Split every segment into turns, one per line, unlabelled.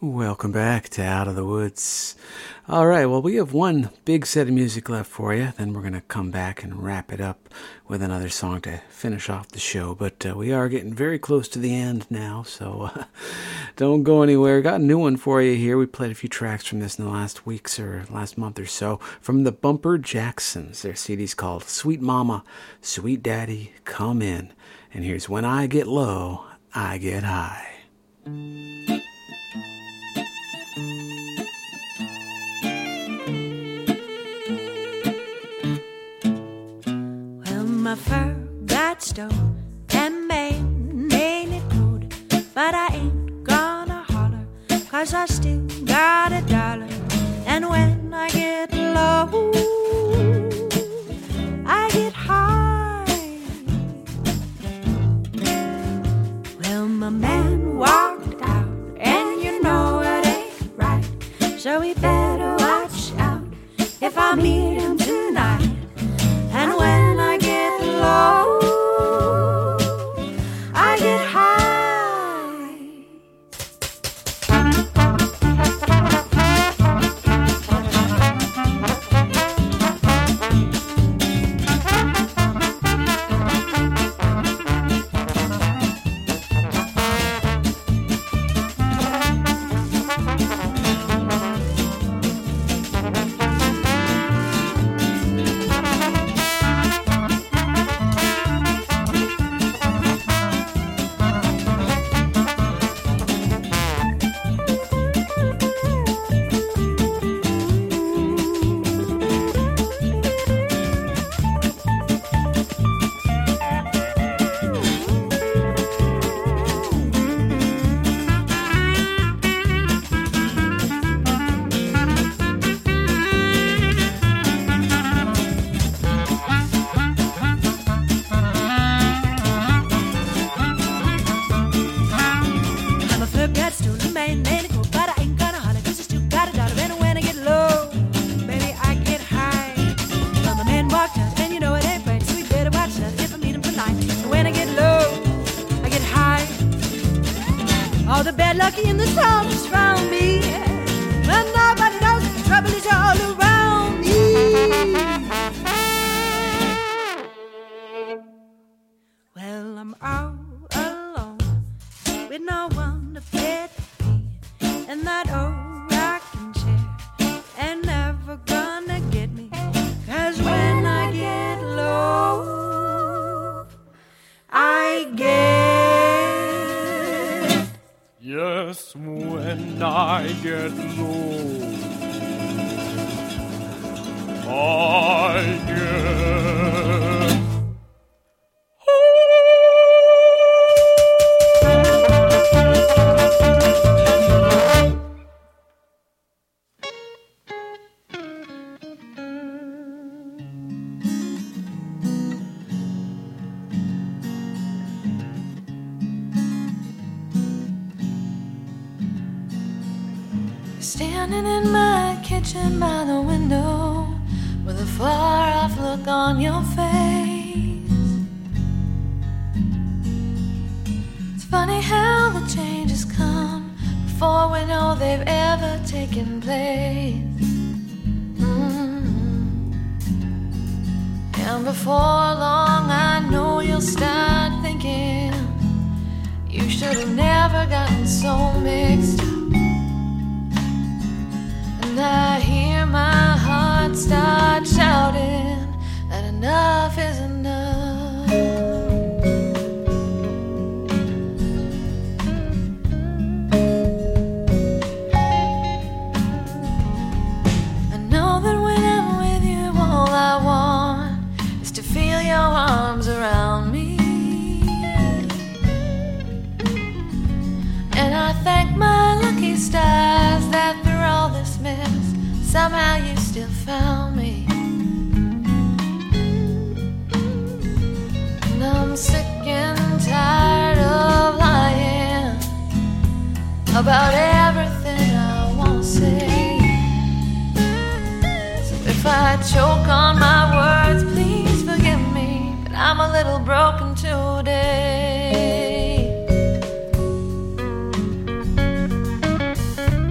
Welcome back to Out of the Woods. All right, well, we have one big set of music left for you. Then we're going to come back and wrap it up with another song to finish off the show. But we are getting very close to the end now, so don't go anywhere. Got a new one for you here. We played a few tracks from this in the last weeks or last month or so from the Bumper Jacksons. Their CD's called Sweet Mama, Sweet Daddy, Come In. And here's When I Get Low, I Get High.
My fur got stole and man ain't it good, but I ain't gonna holler, 'cause I still got $1. And when I get low, I get high. Well, my man walked out and you know it ain't right, so we better watch out if I meet him tonight. And when I get low, I get high. Lucky in the sun is around me, and nobody knows the trouble is all around me. Well, I'm all alone with no one to pity me, and that old rocking chair ain't never gonna get me, 'cause when I get low, I get.
Yes, when I get low, I get.
Standing in my kitchen by the window with a far-off look on your face. It's funny how the changes come before we know they've ever taken place. And before long I know you'll start thinking you should have never gotten so mixed up. And I hear my heart start shouting that enough is enough. I know that when I'm with you, all I want is to feel your arms around me. And I thank my lucky stars that through all this mess, somehow you still found me. And I'm sick and tired of lying about everything I want to say. So if I choke on my words, please forgive me, but I'm a little broken today.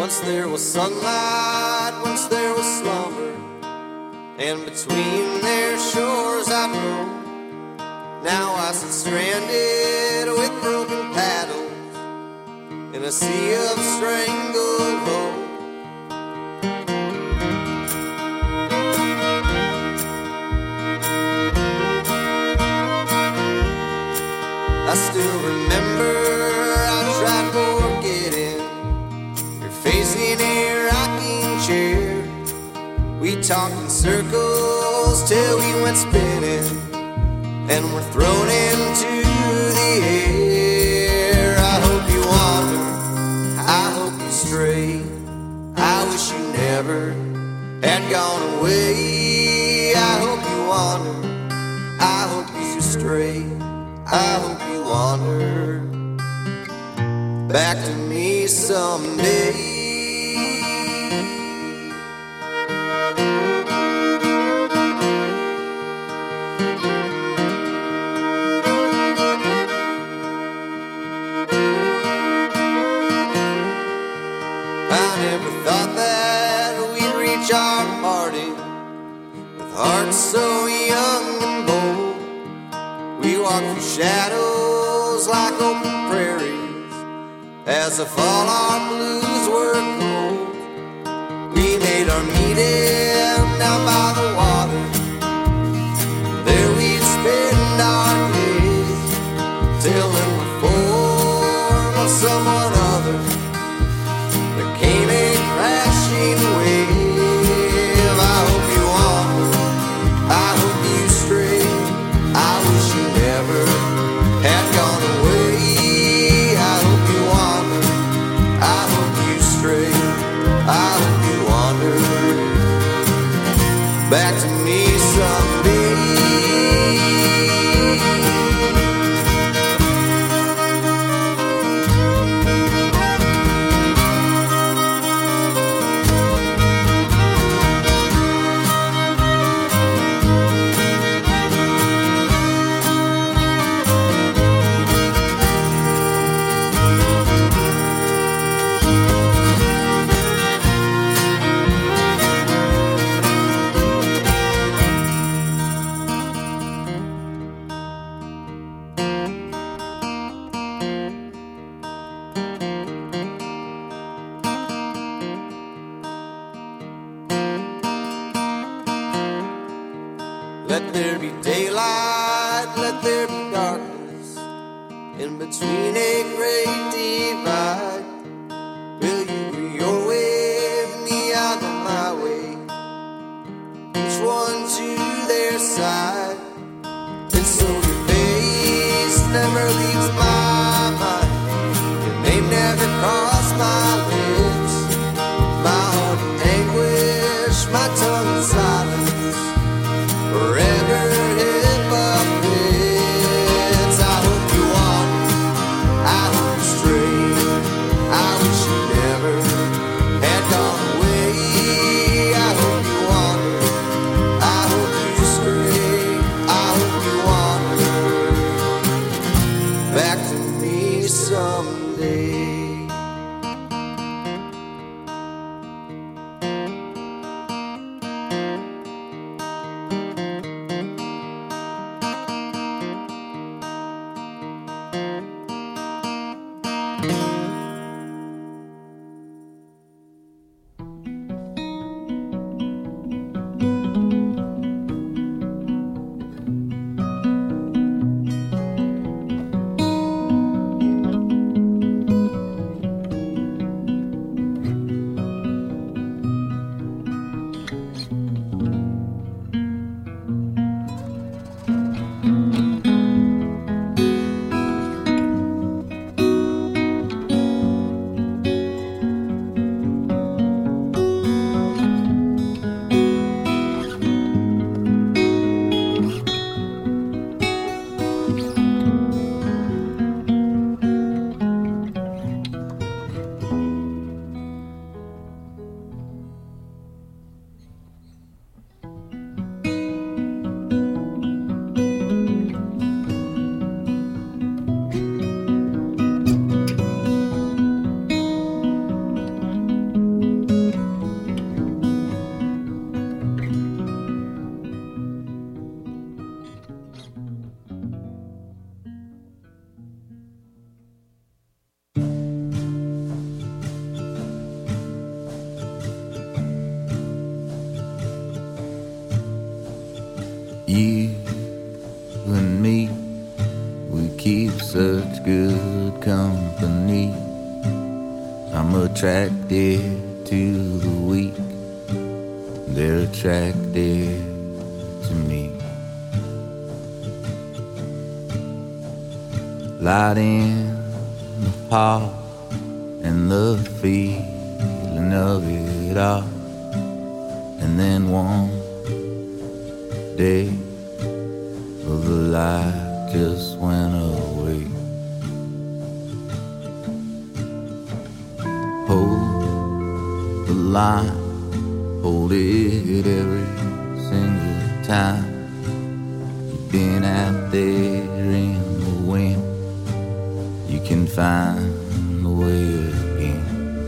Once there was sunlight, once there was slumber, and between their shores I'd roam. Now I sit stranded with broken paddles in a sea of strangled hope. I still remember I tried forgetting your face in a rocking chair. We talked in circles till we went spinning and were thrown into the air. I hope you wander, I hope you stray. I wish you never had gone away. I hope you wander, I hope you stray. I hope you wander back to me someday. I never thought that we'd reach our parting with hearts so young and bold. We walked through shadows like open prairies as the fall our blues were cold. We made our meeting down by the water. There we'd spend our days, telling the form of someone other. There came a crashing wave. I hope you wander, I hope you stray. I wish you never had gone away. I hope you wander, I hope you stray. I hope you wander back to me someday. Let there be daylight, let there be darkness, in between a great divide. Will you go your way, me I'll go my way, each one to their side. And so your face never leaves my mind, your name never crossed my lips. My heart in anguish, my tongue in silence, forever hypocrites. I hope you wander, I hope you stray. I wish you never had gone away. I hope you wander, I hope you stray. I hope you wander back to me someday.
such good company. I'm attracted to the weak, they're attracted to me. Light in the park and the feeling of it all, and then one day the light just went away. Hold the line, hold it every single time. You've been out there in the wind, you can find the way again.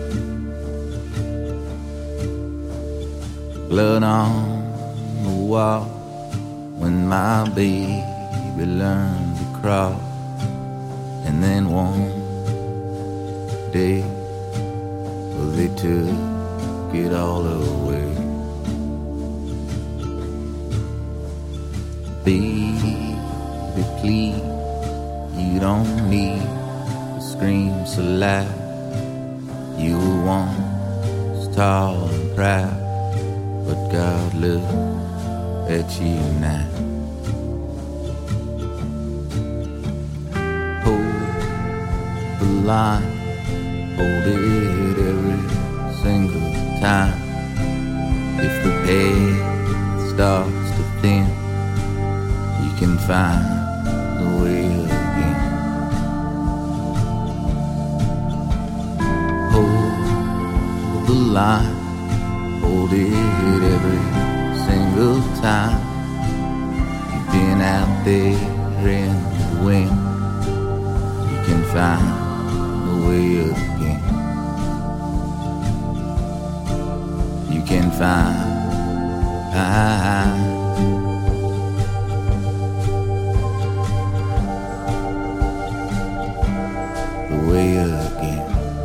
Blood on the wall when my baby learned to crawl, and then one day, well, they took it all away. Baby, please, you don't need to scream so loud. You were once tall and proud, but God look at you now. Hold the line, hold it every single time. If the path starts to thin, you can find the way again. Hold the line, hold it every single time. You've been out there in the wind, you can find the way again. You can find the way again.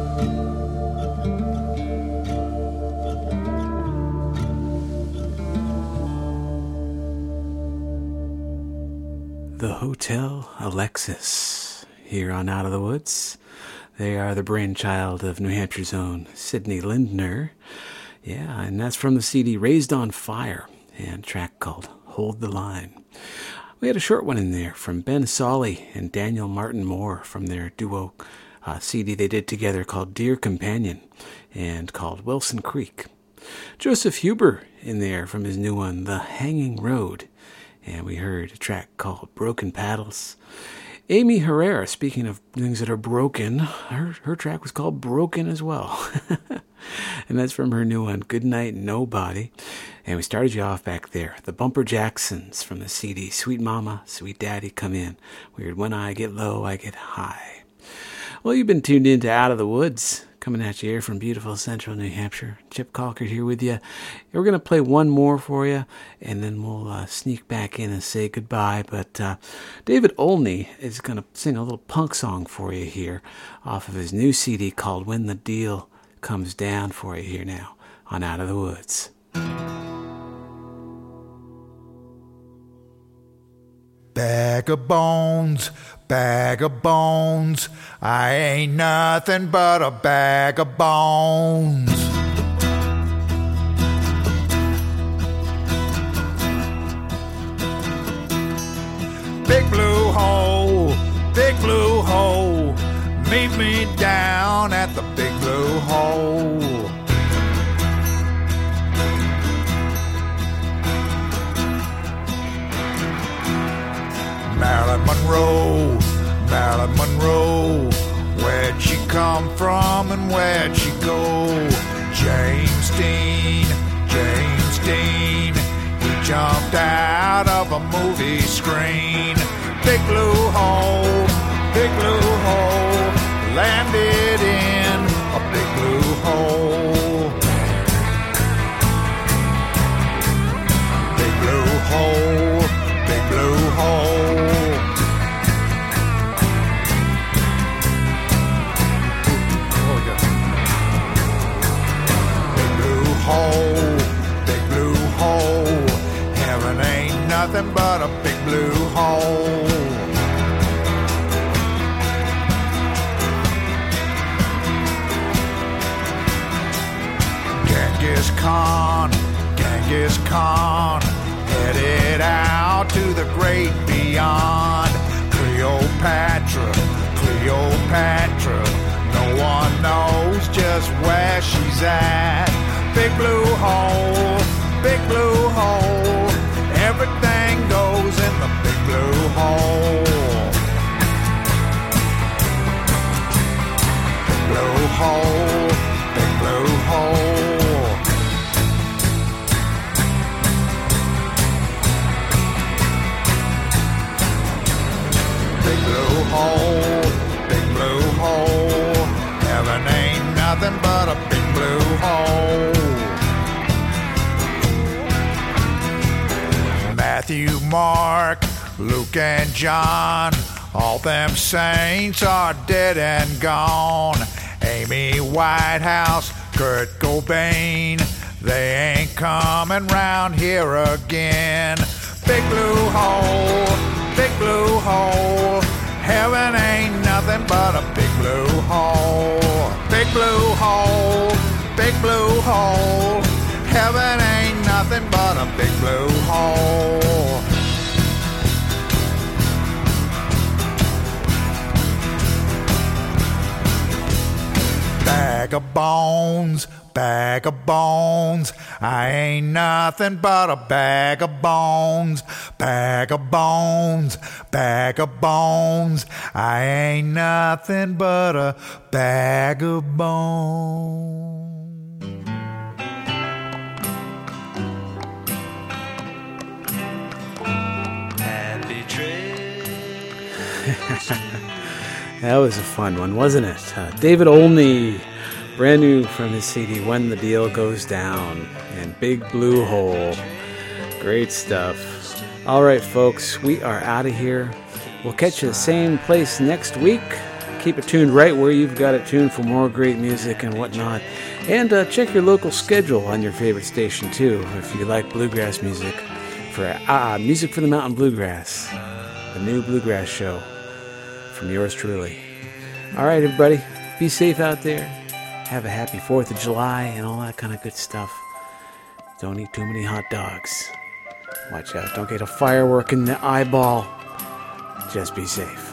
The Hotel Alexis, here on Out of the Woods. They are the brainchild of New Hampshire's own Sidney Lindner. Yeah, and that's from the CD Raised on Fire, and a track called Hold the Line. We had a short one in there from Ben Solly and Daniel Martin Moore from their duo CD they did together called Dear Companion and called Wilson Creek. Joseph Huber in there from his new one, The Hanging Road. And we heard a track called Broken Paddles. Amy Herrera, speaking of things that are broken, her track was called Broken as well. And that's from her new one, Goodnight Nobody. And we started you off back there. The Bumper Jacksons from the CD Sweet Mama, Sweet Daddy Come In. We heard When I Get Low, I Get High. Well, you've been tuned in to Out of the Woods, coming at you here from beautiful central New Hampshire. Chip Colker here with you. We're going to play one more for you, and then we'll sneak back in and say goodbye. But David Olney is going to sing a little punk song for you here off of his new CD called When the Deal Comes Down for you here now on Out of the Woods.
Bag of bones, I ain't nothing but a bag of bones. Big blue hole, meet me down at the big blue hole. Marilyn Monroe, where'd she come from and where'd she go? James Dean, he jumped out of a movie screen. Big blue hole, landed in a big blue hole. Big blue hole, big blue hole. Big blue hole, heaven ain't nothing but a big blue hole. Khan, Genghis Khan, headed out to the great beyond. Cleopatra, Cleopatra, no one knows just where she's at. Big blue hole, big blue hole, everything goes in the big blue hole. Big blue hole, big blue hole. Big blue hole, big blue hole, heaven ain't nothing but a big blue hole. Matthew, Mark, Luke, and John, all them saints are dead and gone. Amy Whitehouse, Kurt Cobain, they ain't coming round here again. Big blue hole, big blue hole, heaven ain't nothing but a big blue hole. Big blue hole, big blue hole, heaven ain't nothing but a big blue hole. Bag of bones, bag of bones, I ain't nothing but a bag of bones. Bag of bones, bag of bones, I ain't nothing but a bag of bones.
Happy trails.
That was a fun one, wasn't it? David Olney, brand new from his CD, When the Deal Goes Down, and Big Blue Hole. Great stuff. All right, folks, we are out of here. We'll catch you the same place next week. Keep it tuned right where you've got it tuned for more great music and whatnot. And check your local schedule on your favorite station, too, if you like bluegrass music. For Music for the Mountain Bluegrass, the new bluegrass show. From yours truly. All right, everybody, be safe out there. Have a happy 4th of July and all that kind of good stuff. Don't eat too many hot dogs. Watch out, don't get a firework in the eyeball. Just be safe.